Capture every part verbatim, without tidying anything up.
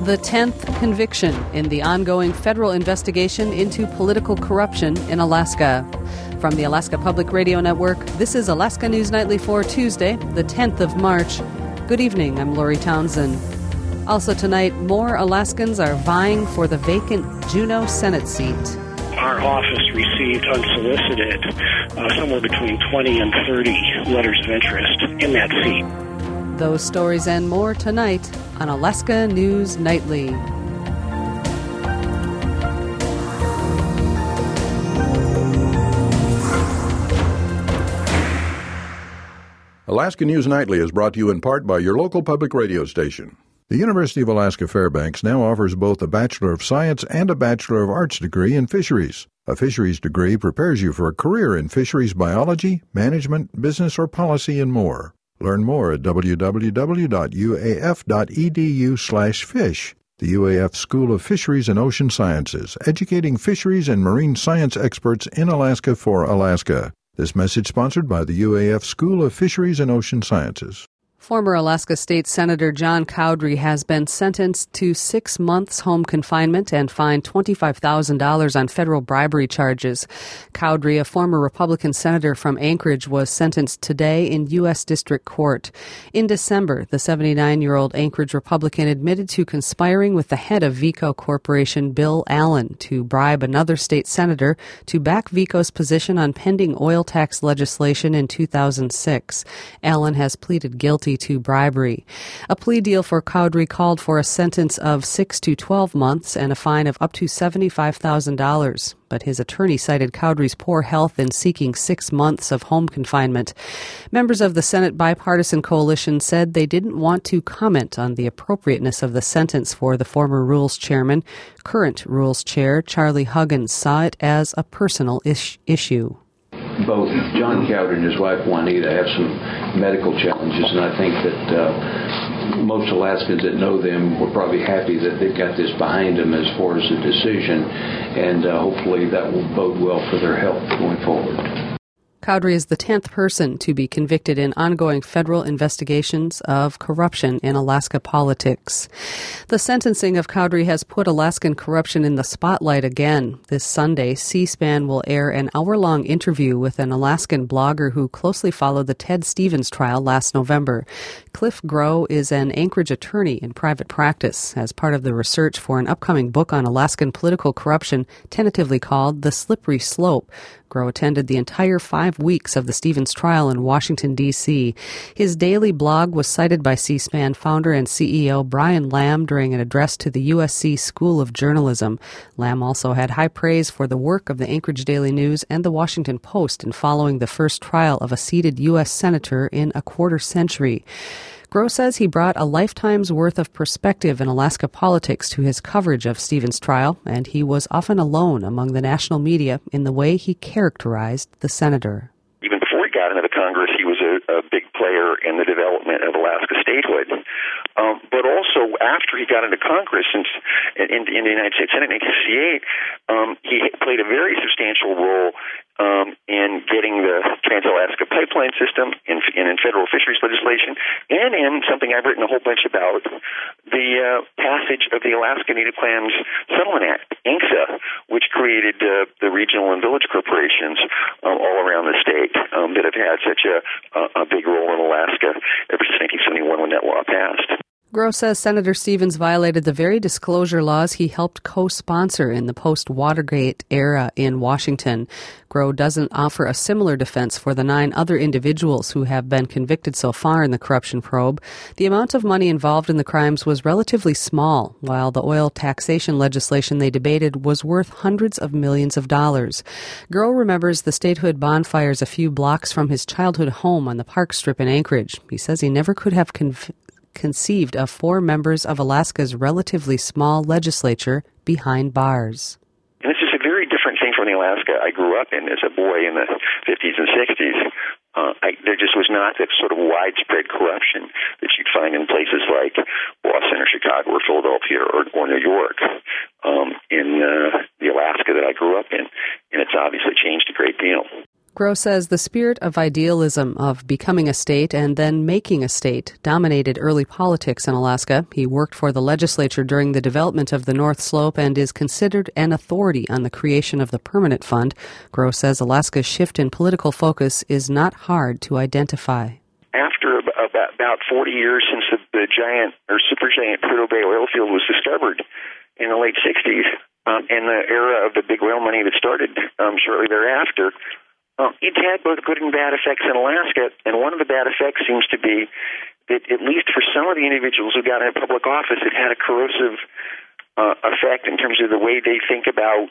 The tenth conviction in the ongoing federal investigation into political corruption in Alaska. From the Alaska Public Radio Network, this is Alaska News Nightly for Tuesday, the tenth of March. Good evening, I'm Lori Townsend. Also tonight, more Alaskans are vying for the vacant Juneau Senate seat. Our office received unsolicited uh, somewhere between twenty and thirty letters of interest in that seat. Those stories and more tonight on Alaska News Nightly. Alaska News Nightly is brought to you in part by your local public radio station. The University of Alaska Fairbanks now offers both a Bachelor of Science and a Bachelor of Arts degree in fisheries. A fisheries degree prepares you for a career in fisheries biology, management, business, or policy, and more. Learn more at w w w dot u a f dot e d u slash fish. The U A F School of Fisheries and Ocean Sciences, educating fisheries and marine science experts in Alaska for Alaska. This message sponsored by the U A F School of Fisheries and Ocean Sciences. Former Alaska State Senator John Cowdery has been sentenced to six months home confinement and fined twenty-five thousand dollars on federal bribery charges. Cowdery, a former Republican senator from Anchorage, was sentenced today in U S District Court. In December, the seventy-nine-year-old Anchorage Republican admitted to conspiring with the head of Veeco Corporation, Bill Allen, to bribe another state senator to back Veeco's position on pending oil tax legislation in two thousand six. Allen has pleaded guilty to bribery. A plea deal for Cowdery called for a sentence of six to twelve months and a fine of up to seventy-five thousand dollars. But his attorney cited Cowdery's poor health in seeking six months of home confinement. Members of the Senate Bipartisan Coalition said they didn't want to comment on the appropriateness of the sentence for the former Rules Chairman. Current Rules Chair Charlie Huggins saw it as a personal ish- issue. Both John Cowdery and his wife Juanita have some medical challenges, and I think that uh, most Alaskans that know them were probably happy that they've got this behind them as far as the decision, and uh, hopefully that will bode well for their health going forward. Cowdery is the tenth person to be convicted in ongoing federal investigations of corruption in Alaska politics. The sentencing of Cowdery has put Alaskan corruption in the spotlight again. This Sunday, C-SPAN will air an hour-long interview with an Alaskan blogger who closely followed the Ted Stevens trial last November. Cliff Groh is an Anchorage attorney in private practice as part of the research for an upcoming book on Alaskan political corruption, tentatively called The Slippery Slope. Groh attended the entire five weeks of the Stevens trial in Washington, D C His daily blog was cited by C-SPAN founder and C E O Brian Lamb during an address to the U S C School of Journalism. Lamb also had high praise for the work of the Anchorage Daily News and the Washington Post in following the first trial of a seated U S senator in a quarter century. Groh says he brought a lifetime's worth of perspective in Alaska politics to his coverage of Stevens' trial, and he was often alone among the national media in the way he characterized the senator. Even before he got into the Congress, he was a, a big player in the development of Alaska statehood. Um, but also, after he got into Congress in, in, in the United States Senate in nineteen sixty-eight, um, he played a very substantial role um, in getting the Trans-Alaska Pipeline System, in, in, in federal fisheries legislation, and in something I've written a whole bunch about, the uh, passage of the Alaska Native Claims Settlement Act, A N C S A, which created uh, the regional and village corporations um, all around the state um, that have had such a, a, a big role in Alaska ever since nineteen seventy-one when that law passed. Groh says Senator Stevens violated the very disclosure laws he helped co-sponsor in the post-Watergate era in Washington. Groh doesn't offer a similar defense for the nine other individuals who have been convicted so far in the corruption probe. The amount of money involved in the crimes was relatively small, while the oil taxation legislation they debated was worth hundreds of millions of dollars. Groh remembers the statehood bonfires a few blocks from his childhood home on the Park Strip in Anchorage. He says he never could have conv- conceived of four members of Alaska's relatively small legislature behind bars. And this is a very different thing from the Alaska I grew up in as a boy in the fifties and sixties. Uh, I, there just was not that sort of widespread corruption that you'd find in places like Boston or Chicago or Philadelphia or, or New York um, in uh, the Alaska that I grew up in. And it's obviously changed a great deal. Groh says the spirit of idealism of becoming a state and then making a state dominated early politics in Alaska. He worked for the legislature during the development of the North Slope and is considered an authority on the creation of the Permanent Fund. Groh says Alaska's shift in political focus is not hard to identify. After about, about forty years since the, the giant or supergiant Prudhoe Bay oil field was discovered in the late sixties, um, and the era of the big oil money that started um, shortly thereafter, Um, it's had both good and bad effects in Alaska, and one of the bad effects seems to be that at least for some of the individuals who got into public office, it had a corrosive uh, effect in terms of the way they think about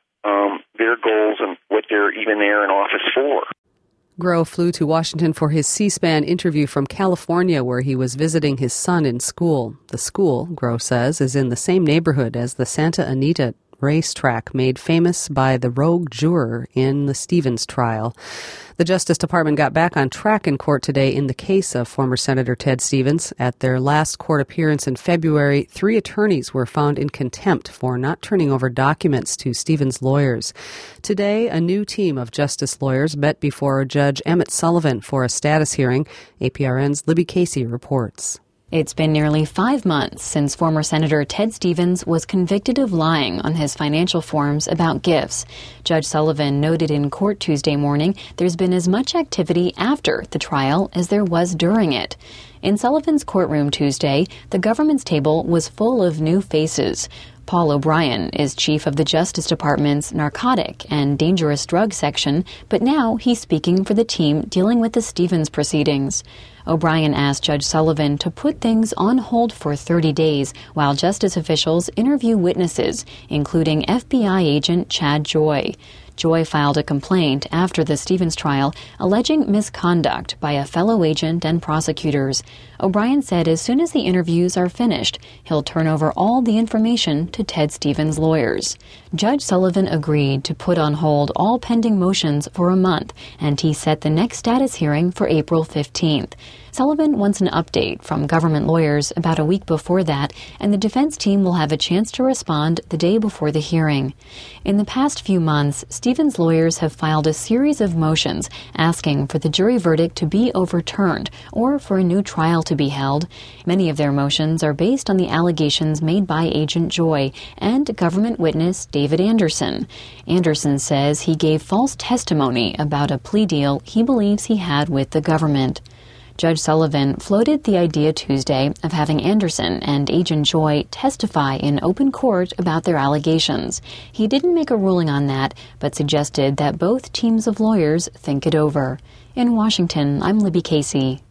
um, their goals and what they're even there in office for. Groh flew to Washington for his C-SPAN interview from California, where he was visiting his son in school. The school, Groh says, is in the same neighborhood as the Santa Anita racetrack made famous by the rogue juror in the Stevens trial. The Justice Department got back on track in court today in the case of former Senator Ted Stevens. At their last court appearance in February, three attorneys were found in contempt for not turning over documents to Stevens' lawyers. Today, a new team of justice lawyers met before Judge Emmett Sullivan for a status hearing. A P R N's Libby Casey reports. It's been nearly five months since former Senator Ted Stevens was convicted of lying on his financial forms about gifts. Judge Sullivan noted in court Tuesday morning there's been as much activity after the trial as there was during it. In Sullivan's courtroom Tuesday, the government's table was full of new faces. Paul O'Brien is chief of the Justice Department's Narcotic and Dangerous Drug Section, but now he's speaking for the team dealing with the Stevens proceedings. O'Brien asked Judge Sullivan to put things on hold for thirty days while justice officials interview witnesses, including F B I agent Chad Joy. Joy filed a complaint after the Stevens trial alleging misconduct by a fellow agent and prosecutors. O'Brien said as soon as the interviews are finished, he'll turn over all the information to Ted Stevens' lawyers. Judge Sullivan agreed to put on hold all pending motions for a month, and he set the next status hearing for April fifteenth. Sullivan wants an update from government lawyers about a week before that, and the defense team will have a chance to respond the day before the hearing. In the past few months, Stevens' lawyers have filed a series of motions asking for the jury verdict to be overturned or for a new trial to be held. Many of their motions are based on the allegations made by Agent Joy and government witness David Anderson. Anderson says he gave false testimony about a plea deal he believes he had with the government. Judge Sullivan floated the idea Tuesday of having Anderson and Agent Joy testify in open court about their allegations. He didn't make a ruling on that, but suggested that both teams of lawyers think it over. In Washington, I'm Libby Casey.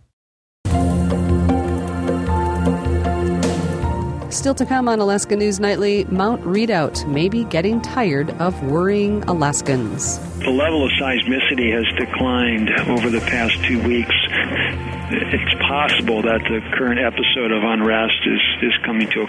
Still to come on Alaska News Nightly, Mount Redoubt may be getting tired of worrying Alaskans. The level of seismicity has declined over the past two weeks. It's possible that the current episode of unrest is, is coming to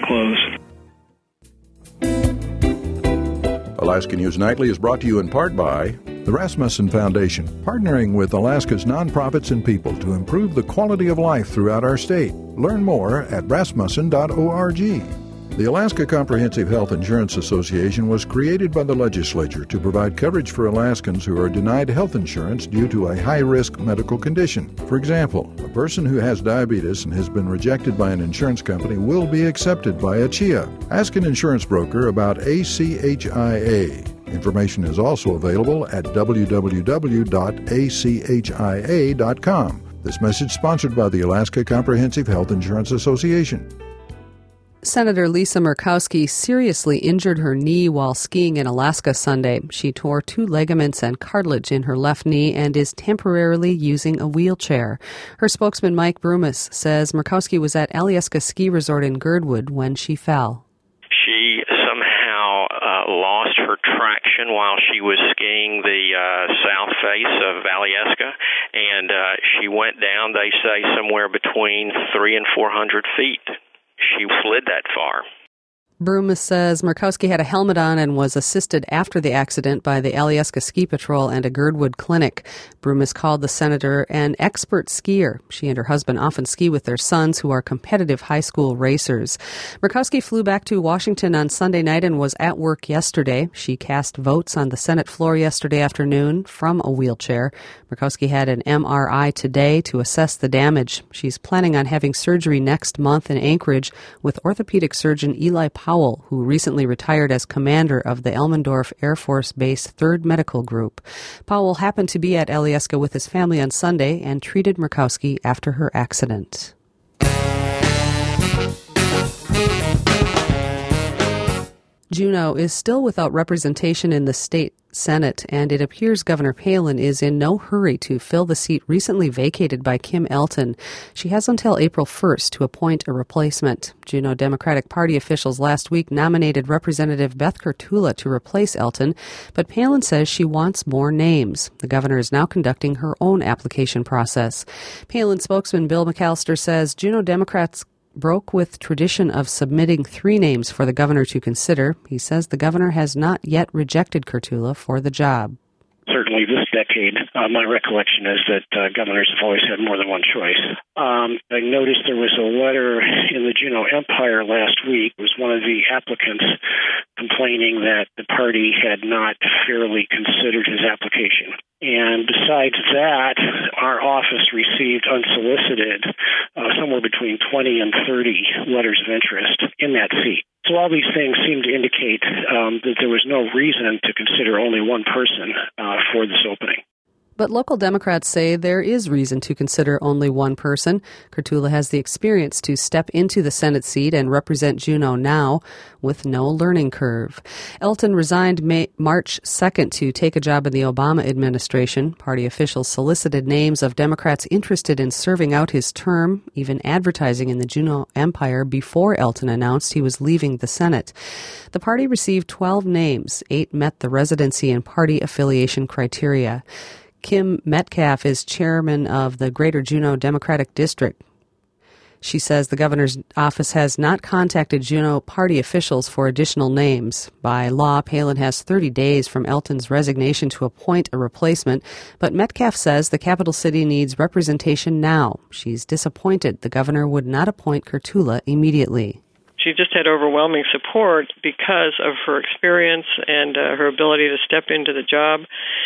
a close. Alaska News Nightly is brought to you in part by the Rasmussen Foundation, partnering with Alaska's nonprofits and people to improve the quality of life throughout our state. Learn more at rasmussen dot org. The Alaska Comprehensive Health Insurance Association was created by the legislature to provide coverage for Alaskans who are denied health insurance due to a high-risk medical condition. For example, a person who has diabetes and has been rejected by an insurance company will be accepted by A C H I A. Ask an insurance broker about A C H I A. Information is also available at w w w dot a c h i a dot com. This message sponsored by the Alaska Comprehensive Health Insurance Association. Senator Lisa Murkowski seriously injured her knee while skiing in Alaska Sunday. She tore two ligaments and cartilage in her left knee and is temporarily using a wheelchair. Her spokesman Mike Brumis says Murkowski was at Alyeska Ski Resort in Girdwood when she fell. She somehow uh, lost her traction while she was skiing the uh, south face of Alyeska, and uh, she went down, they say, somewhere between three and four hundred feet. She slid that far. Brumis says Murkowski had a helmet on and was assisted after the accident by the Alyeska Ski Patrol and a Girdwood clinic. Brumis called the senator an expert skier. She and her husband often ski with their sons, who are competitive high school racers. Murkowski flew back to Washington on Sunday night and was at work yesterday. She cast votes on the Senate floor yesterday afternoon from a wheelchair. Murkowski had an M R I today to assess the damage. She's planning on having surgery next month in Anchorage with orthopedic surgeon Eli Powell, who recently retired as commander of the Elmendorf Air Force Base third Medical Group. Powell happened to be at Alyeska with his family on Sunday and treated Murkowski after her accident. Juneau is still without representation in the state Senate, and it appears Governor Palin is in no hurry to fill the seat recently vacated by Kim Elton. She has until April first to appoint a replacement. Juneau Democratic Party officials last week nominated Representative Beth Kurtula to replace Elton, but Palin says she wants more names. The governor is now conducting her own application process. Palin spokesman Bill McAllister says Juneau Democrats broke with tradition of submitting three names for the governor to consider. He says the governor has not yet rejected Kurtula for the job. Certainly this decade, uh, my recollection is that uh, governors have always had more than one choice. Um, I noticed there was a letter in the Juneau Empire last week. It was one of the applicants complaining that the party had not fairly considered his application. And besides that, our office received unsolicited uh, somewhere between twenty and thirty letters of interest in that seat. So all these things seem to indicate um, that there was no reason to consider only one person uh, for this opening. But local Democrats say there is reason to consider only one person. Kurtula has the experience to step into the Senate seat and represent Juneau now with no learning curve. Elton resigned May, March second to take a job in the Obama administration. Party officials solicited names of Democrats interested in serving out his term, even advertising in the Juneau Empire before Elton announced he was leaving the Senate. The party received twelve names. Eight met the residency and party affiliation criteria. Kim Metcalf is chairman of the Greater Juneau Democratic District. She says the governor's office has not contacted Juneau party officials for additional names. By law, Palin has thirty days from Elton's resignation to appoint a replacement, but Metcalf says the capital city needs representation now. She's disappointed the governor would not appoint Kurtula immediately. She just had overwhelming support because of her experience and uh, her ability to step into the job.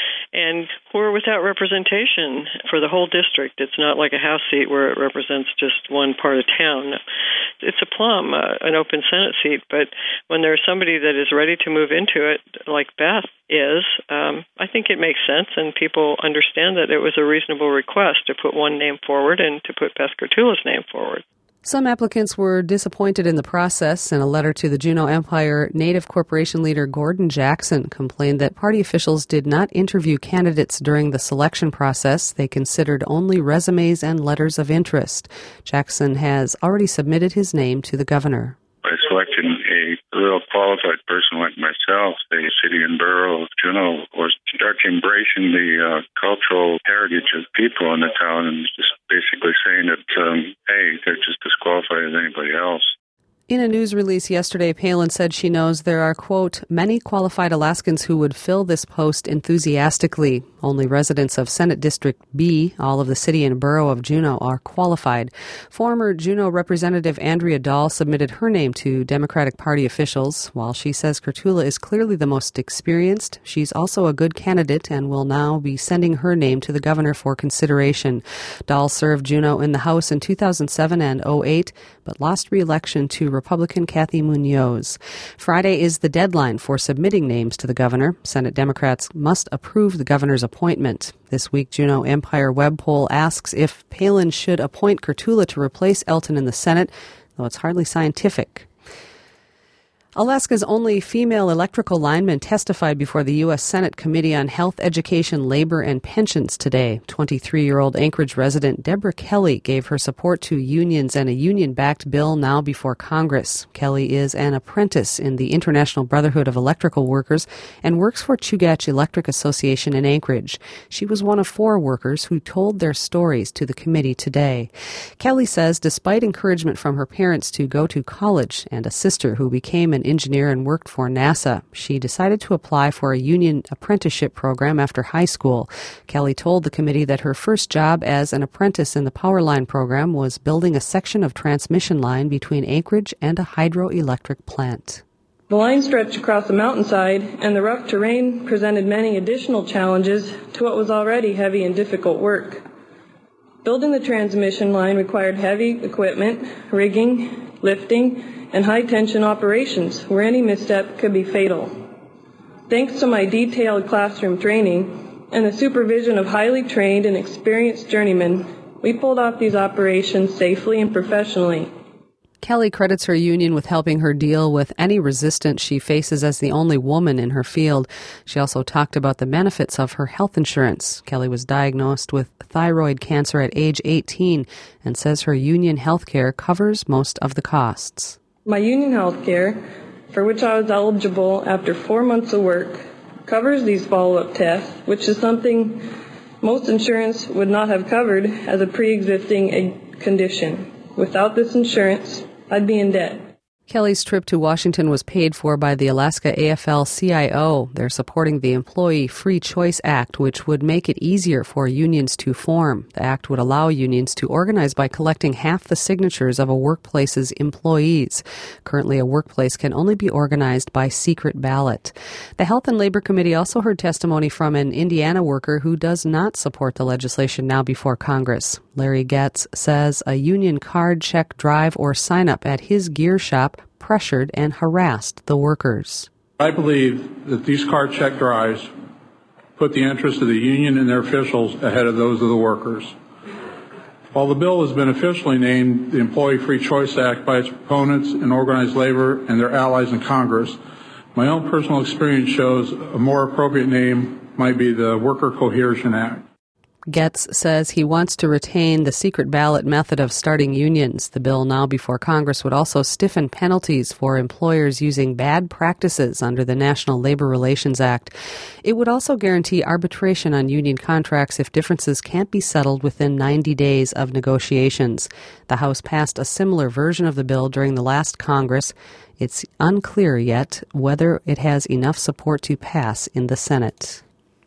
And we're without representation for the whole district. It's not like a House seat where it represents just one part of town. It's a plum, uh, an open Senate seat. But when there's somebody that is ready to move into it, like Beth is, um, I think it makes sense, and people understand that it was a reasonable request to put one name forward and to put Beth Kurtula's name forward. Some applicants were disappointed in the process. In a letter to the Juneau Empire, Native Corporation leader Gordon Jackson complained that party officials did not interview candidates during the selection process. They considered only resumes and letters of interest. Jackson has already submitted his name to the governor. By selecting a real qualified person like myself, the city and borough of Juneau was start embracing the uh, cultural heritage of people in the town and just basically saying that, um, hey, they're just disqualified as anybody else. In a news release yesterday, Palin said she knows there are, quote, many qualified Alaskans who would fill this post enthusiastically. Only residents of Senate District B, all of the city and borough of Juneau, are qualified. Former Juneau Representative Andrea Dahl submitted her name to Democratic Party officials. While she says Kurtula is clearly the most experienced, she's also a good candidate and will now be sending her name to the governor for consideration. Dahl served Juneau in the House in two thousand seven and oh eight, but lost re-election to Republican Kathy Munoz. Friday is the deadline for submitting names to the governor. Senate Democrats must approve the governor's appointment. This week, Juneau Empire web poll asks if Palin should appoint Kurtula to replace Elton in the Senate, though it's hardly scientific. Alaska's only female electrical lineman testified before the U S Senate Committee on Health, Education, Labor, and Pensions today. twenty-three-year-old Anchorage resident Deborah Kelly gave her support to unions and a union-backed bill now before Congress. Kelly is an apprentice in the International Brotherhood of Electrical Workers and works for Chugach Electric Association in Anchorage. She was one of four workers who told their stories to the committee today. Kelly says despite encouragement from her parents to go to college and a sister who became an engineer and worked for NASA. She decided to apply for a union apprenticeship program after high school. Kelly told the committee that her first job as an apprentice in the Powerline program was building a section of transmission line between Anchorage and a hydroelectric plant. The line stretched across a mountainside, and the rough terrain presented many additional challenges to what was already heavy and difficult work. Building the transmission line required heavy equipment, rigging, lifting, and high-tension operations where any misstep could be fatal. Thanks to my detailed classroom training and the supervision of highly trained and experienced journeymen, we pulled off these operations safely and professionally. Kelly credits her union with helping her deal with any resistance she faces as the only woman in her field. She also talked about the benefits of her health insurance. Kelly was diagnosed with thyroid cancer at age eighteen and says her union health care covers most of the costs. My union health care, for which I was eligible after four months of work, covers these follow-up tests, which is something most insurance would not have covered as a pre-existing condition. Without this insurance, I'd be in debt. Kelly's trip to Washington was paid for by the Alaska A F L C I O. They're supporting the Employee Free Choice Act, which would make it easier for unions to form. The act would allow unions to organize by collecting half the signatures of a workplace's employees. Currently, a workplace can only be organized by secret ballot. The Health and Labor Committee also heard testimony from an Indiana worker who does not support the legislation now before Congress. Larry Getz says a union card, check, drive, or sign up at his gear shop pressured and harassed the workers. I believe that these card check drives put the interests of the union and their officials ahead of those of the workers. While the bill has been officially named the Employee Free Choice Act by its proponents in organized labor and their allies in Congress, my own personal experience shows a more appropriate name might be the Worker Cohesion Act. Getz says he wants to retain the secret ballot method of starting unions. The bill now before Congress would also stiffen penalties for employers using bad practices under the National Labor Relations Act. It would also guarantee arbitration on union contracts if differences can't be settled within ninety days of negotiations. The House passed a similar version of the bill during the last Congress. It's unclear yet whether it has enough support to pass in the Senate.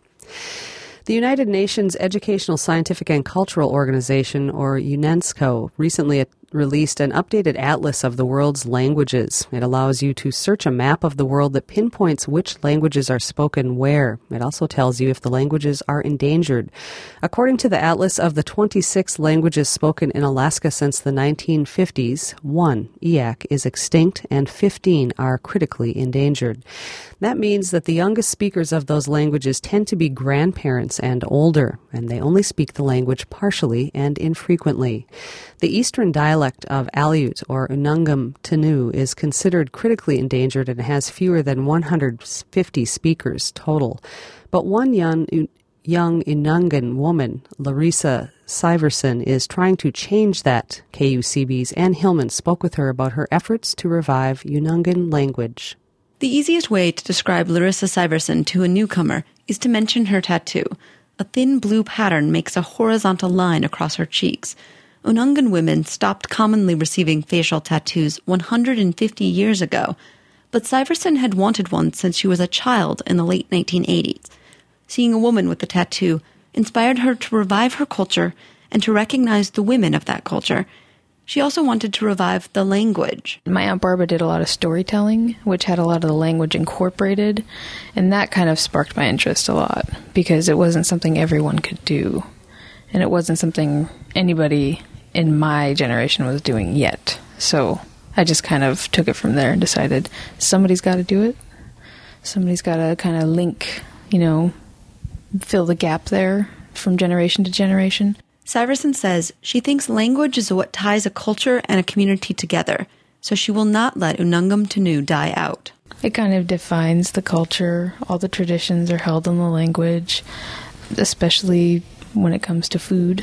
The United Nations Educational, Scientific and Cultural Organization, or UNESCO, recently released an updated atlas of the world's languages. It allows you to search a map of the world that pinpoints which languages are spoken where. It also tells you if the languages are endangered. According to the atlas of the twenty-six languages spoken in Alaska since the nineteen fifties, one, Eyak, is extinct and fifteen are critically endangered. That means that the youngest speakers of those languages tend to be grandparents and older, and they only speak the language partially and infrequently. The eastern dialect of Aleut, or Unungam Tanu, is considered critically endangered and has fewer than one hundred fifty speakers total. But one young, young Unungan woman, Larissa Syverson, is trying to change that. K U C B's Ann Hillman spoke with her about her efforts to revive Unungan language. The easiest way to describe Larissa Syverson to a newcomer is to mention her tattoo. A thin blue pattern makes a horizontal line across her cheeks. Unungan women stopped commonly receiving facial tattoos one hundred fifty years ago, but Syverson had wanted one since she was a child in the late nineteen eighties. Seeing a woman with a tattoo inspired her to revive her culture and to recognize the women of that culture. She also wanted to revive the language. My Aunt Barbara did a lot of storytelling, which had a lot of the language incorporated, and that kind of sparked my interest a lot, because it wasn't something everyone could do, and it wasn't something anybody in my generation was doing yet. So I just kind of took it from there and decided somebody's got to do it. Somebody's got to kind of link, you know, fill the gap there from generation to generation. Syverson says she thinks language is what ties a culture and a community together, so she will not let Unungam Tanu die out. It kind of defines the culture. All the traditions are held in the language, especially when it comes to food.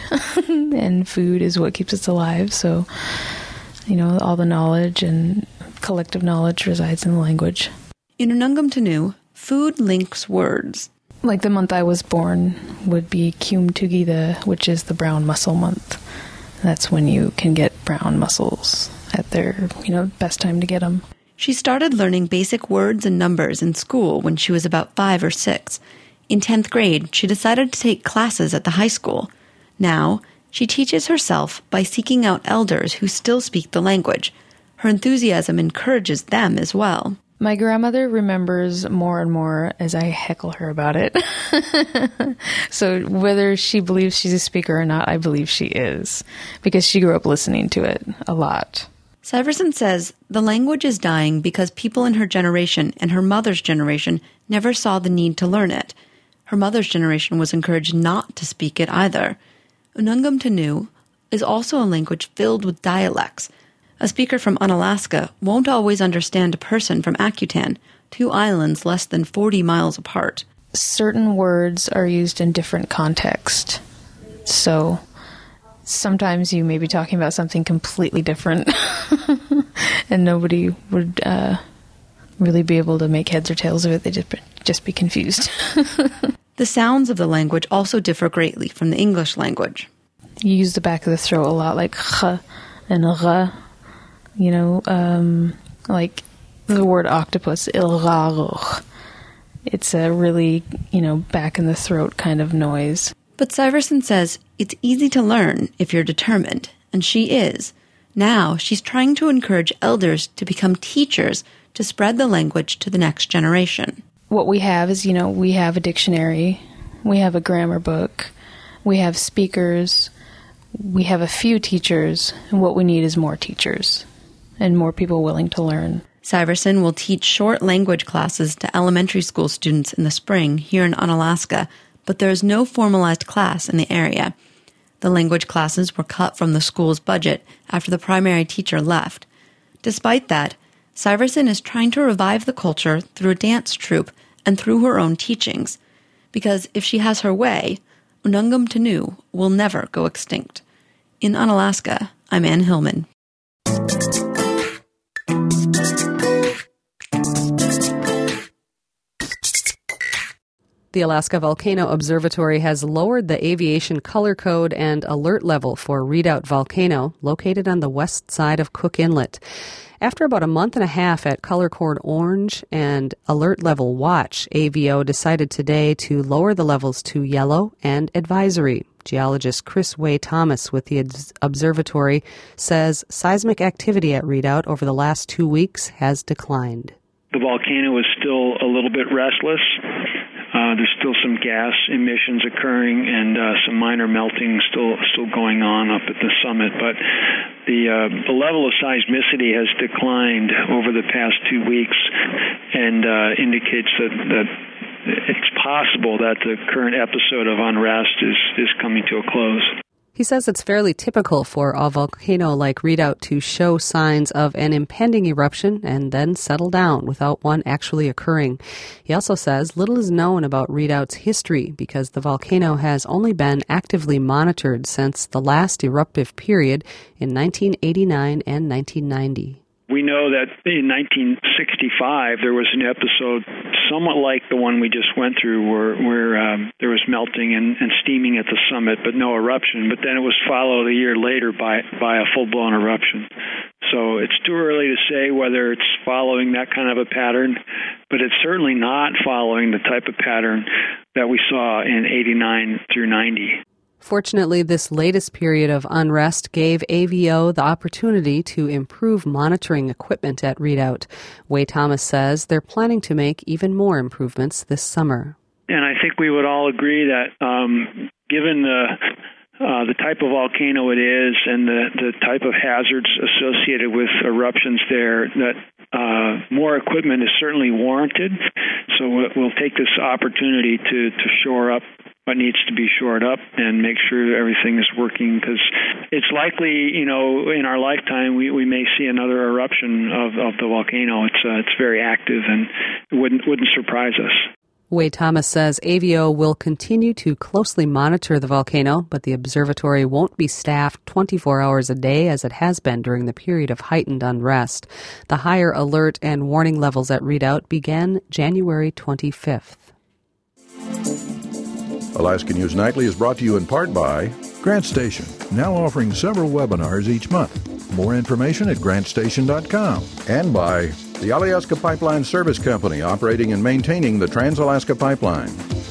And food is what keeps us alive, so, you know, all the knowledge and collective knowledge resides in the language. In Unungam Tanu, food links words. Like the month I was born would be Kium Tugida, which is the brown mussel month. That's when you can get brown mussels at their, you know, best time to get them. She started learning basic words and numbers in school when she was about five or six. In tenth grade, she decided to take classes at the high school. Now, she teaches herself by seeking out elders who still speak the language. Her enthusiasm encourages them as well. My grandmother remembers more and more as I heckle her about it. So whether she believes she's a speaker or not, I believe she is, because she grew up listening to it a lot. Syverson says the language is dying because people in her generation and her mother's generation never saw the need to learn it. Her mother's generation was encouraged not to speak it either. Unungam Tanu is also a language filled with dialects. A speaker from Unalaska won't always understand a person from Akutan, two islands less than forty miles apart. Certain words are used in different contexts. So sometimes you may be talking about something completely different and nobody would uh, really be able to make heads or tails of it. They'd just, just be confused. The sounds of the language also differ greatly from the English language. You use the back of the throat a lot, like ch and r. You know, um, like the word octopus, ilraruch. It's a really, you know, back in the throat kind of noise. But Syverson says it's easy to learn if you're determined, and she is. Now she's trying to encourage elders to become teachers to spread the language to the next generation. What we have is, you know, we have a dictionary, we have a grammar book, we have speakers, we have a few teachers, and what we need is more teachers and more people willing to learn. Syverson will teach short language classes to elementary school students in the spring here in Unalaska, but there is no formalized class in the area. The language classes were cut from the school's budget after the primary teacher left. Despite that, Syverson is trying to revive the culture through a dance troupe and through her own teachings. Because if she has her way, Unungam Tanu will never go extinct. In Unalaska, I'm Ann Hillman. The Alaska Volcano Observatory has lowered the aviation color code and alert level for Redoubt Volcano, located on the west side of Cook Inlet. After about a month and a half at color code orange and alert level watch, A V O decided today to lower the levels to yellow and advisory. Geologist Chris Way Thomas with the observatory says seismic activity at Redoubt over the last two weeks has declined. The volcano is still a little bit restless. Uh, there's still some gas emissions occurring and uh, some minor melting still still going on up at the summit. But the uh, the level of seismicity has declined over the past two weeks and uh, indicates that, that it's possible that the current episode of unrest is, is coming to a close. He says it's fairly typical for a volcano like Redoubt to show signs of an impending eruption and then settle down without one actually occurring. He also says little is known about Redoubt's history because the volcano has only been actively monitored since the last eruptive period in nineteen eighty-nine and nineteen ninety. We know that in nineteen sixty-five there was an episode somewhat like the one we just went through where, where um, there was melting and, and steaming at the summit but no eruption. But then it was followed a year later by, by a full-blown eruption. So it's too early to say whether it's following that kind of a pattern, but it's certainly not following the type of pattern that we saw in eighty-nine through ninety. Fortunately, this latest period of unrest gave A V O the opportunity to improve monitoring equipment at Redoubt. Way Thomas says they're planning to make even more improvements this summer. And I think we would all agree that um, given the uh, the type of volcano it is and the, the type of hazards associated with eruptions there, that uh, more equipment is certainly warranted. So we'll take this opportunity to, to shore up what needs to be shored up and make sure everything is working, because it's likely, you know, in our lifetime we, we may see another eruption of, of the volcano. It's uh, it's very active and it wouldn't wouldn't surprise us. Way Thomas says A V O will continue to closely monitor the volcano, but the observatory won't be staffed twenty-four hours a day as it has been during the period of heightened unrest. The higher alert and warning levels at Redoubt began January twenty-fifth. Alaska News Nightly is brought to you in part by Grant Station, now offering several webinars each month. More information at grant station dot com. And by the Alyeska Pipeline Service Company, operating and maintaining the Trans-Alaska Pipeline.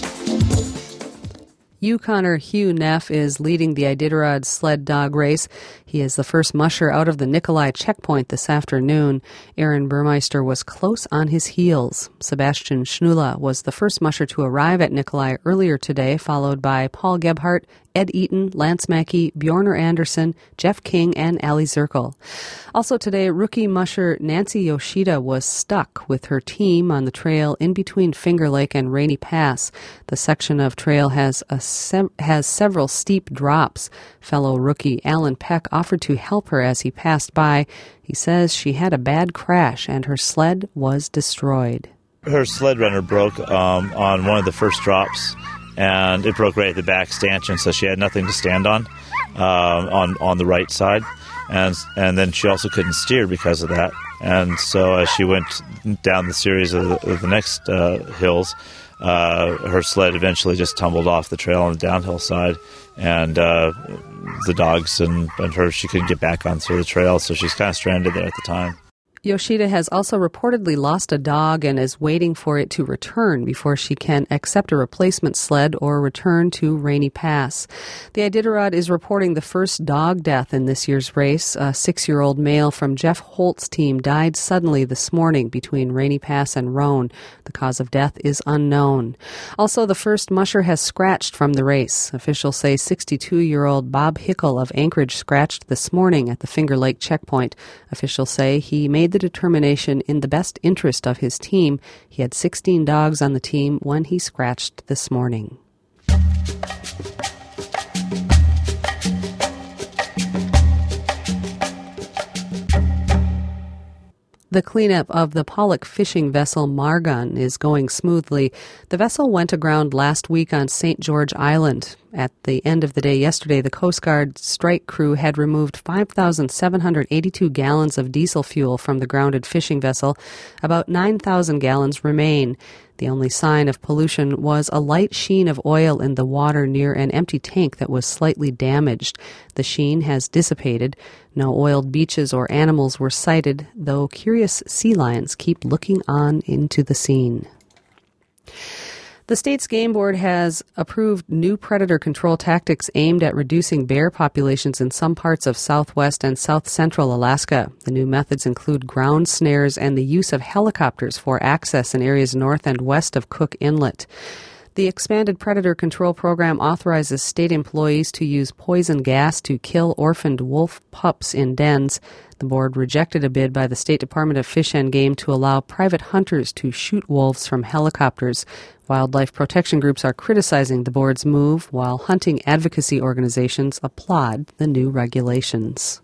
Yukoner Hugh Neff is leading the Iditarod sled dog race. He is the first musher out of the Nikolai checkpoint this afternoon. Aaron Burmeister was close on his heels. Sebastian Schnula was the first musher to arrive at Nikolai earlier today, followed by Paul Gebhardt, Ed Eaton, Lance Mackey, Bjorner Anderson, Jeff King, and Ali Zirkel. Also today, rookie musher Nancy Yoshida was stuck with her team on the trail in between Finger Lake and Rainy Pass. The section of trail has a se- has several steep drops. Fellow rookie Alan Peck offered to help her as he passed by. He says she had a bad crash and her sled was destroyed. Her sled runner broke um, on one of the first drops, and it broke right at the back stanchion, so she had nothing to stand on um, on on the right side, and and then she also couldn't steer because of that. And so as she went down the series of the, of the next uh, hills, uh, her sled eventually just tumbled off the trail on the downhill side, and uh, the dogs and, and her, she couldn't get back onto the trail, so she's kind of stranded there at the time. Yoshida has also reportedly lost a dog and is waiting for it to return before she can accept a replacement sled or return to Rainy Pass. The Iditarod is reporting the first dog death in this year's race. A six-year-old male from Jeff Holt's team died suddenly this morning between Rainy Pass and Roan. The cause of death is unknown. Also, the first musher has scratched from the race. Officials say sixty-two-year-old Bob Hickle of Anchorage scratched this morning at the Finger Lake checkpoint. Officials say he made the determination in the best interest of his team. He had sixteen dogs on the team when he scratched this morning. The cleanup of the Pollock fishing vessel Margon is going smoothly. The vessel went aground last week on Saint George Island. At the end of the day yesterday, the Coast Guard strike crew had removed five thousand seven hundred eighty-two gallons of diesel fuel from the grounded fishing vessel. About nine thousand gallons remain. The only sign of pollution was a light sheen of oil in the water near an empty tank that was slightly damaged. The sheen has dissipated. No oiled beaches or animals were sighted, though curious sea lions keep looking on into the scene. The state's game board has approved new predator control tactics aimed at reducing bear populations in some parts of southwest and south central Alaska. The new methods include ground snares and the use of helicopters for access in areas north and west of Cook Inlet. The expanded predator control program authorizes state employees to use poison gas to kill orphaned wolf pups in dens. The board rejected a bid by the State Department of Fish and Game to allow private hunters to shoot wolves from helicopters. Wildlife protection groups are criticizing the board's move, while hunting advocacy organizations applaud the new regulations.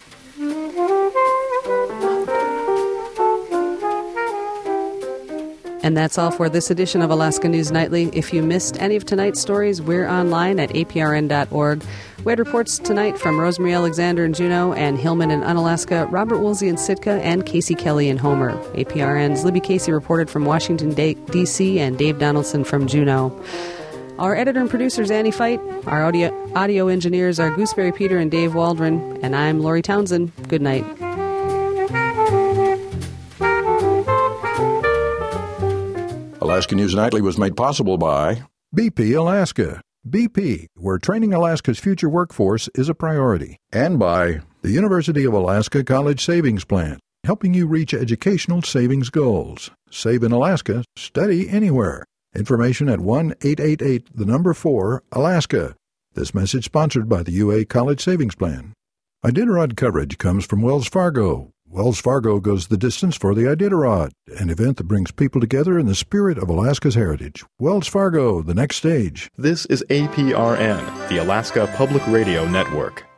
And that's all for this edition of Alaska News Nightly. If you missed any of tonight's stories, we're online at A P R N dot org. We had reports tonight from Rosemary Alexander in Juneau and Hillman in Unalaska, Robert Woolsey in Sitka, and Casey Kelly in Homer. A P R N's Libby Casey reported from Washington, D C, and Dave Donaldson from Juneau. Our editor and producer is Annie Fight. Our audio, audio engineers are Gooseberry Peter and Dave Waldron. And I'm Lori Townsend. Good night. Alaska News Nightly was made possible by B P Alaska. B P, where training Alaska's future workforce is a priority. And by the University of Alaska College Savings Plan, helping you reach educational savings goals. Save in Alaska, study anywhere. Information at one eight eight eight, the number four, Alaska. This message sponsored by the U A College Savings Plan. Iditarod coverage comes from Wells Fargo. Wells Fargo goes the distance for the Iditarod, an event that brings people together in the spirit of Alaska's heritage. Wells Fargo, the next stage. This is A P R N, the Alaska Public Radio Network.